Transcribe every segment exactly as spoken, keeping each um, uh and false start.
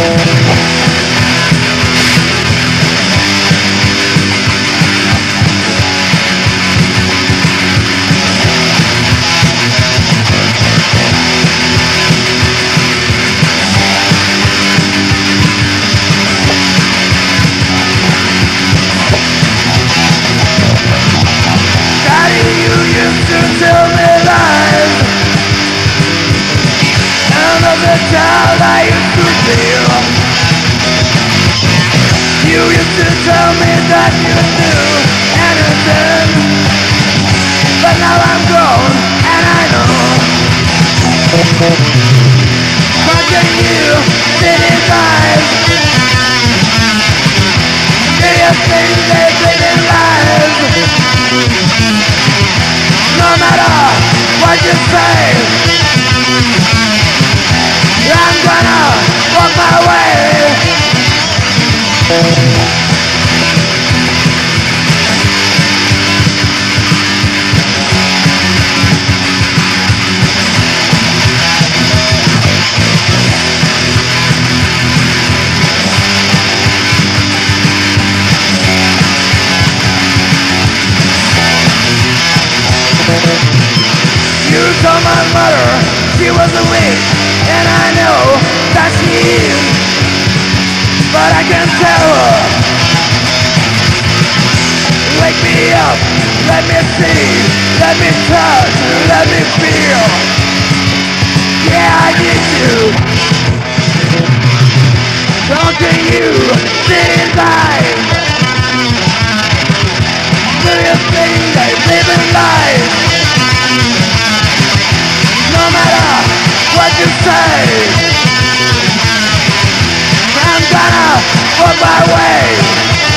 Tell me lies, and of the child I used to feel. You used to tell me that you knew anything, but now I'm grown and I know. Watching you in his eyes, do you think they live in lies? No matter what you say, I'm gonna walk my way. You told my mother she was a witch, and I know that she is, but I can tell her, wake me up, let me see, let me touch, let me feel. Yeah, I need you. Don't you see his eyes? Do you think they live in lies? No matter what you say, I'm gonna walk my way.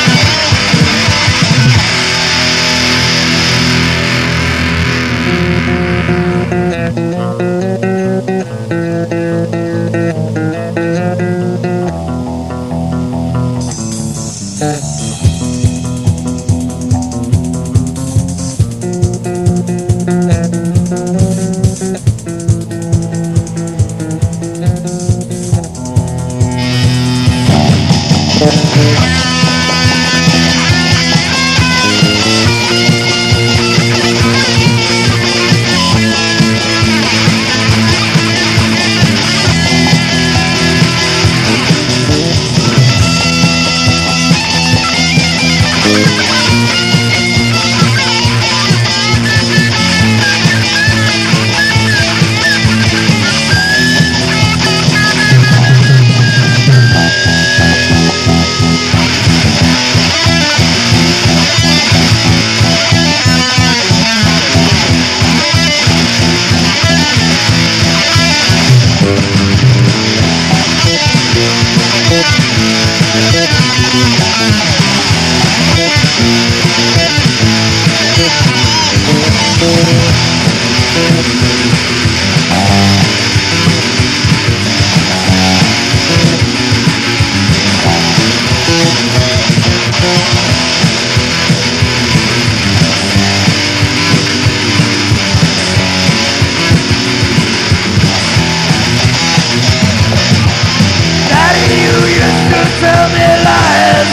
Tell me lies,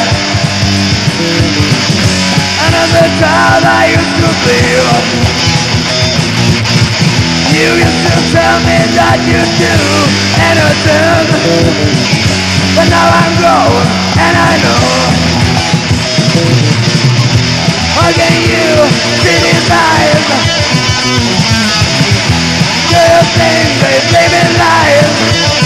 and as a child I used to feel. You used to tell me that you do anything, but now I'm grown and I know. Hugging you in his eyes, do you think they live in lies?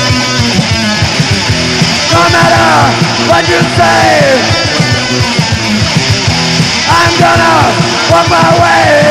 No matter what you say, I'm gonna walk my way.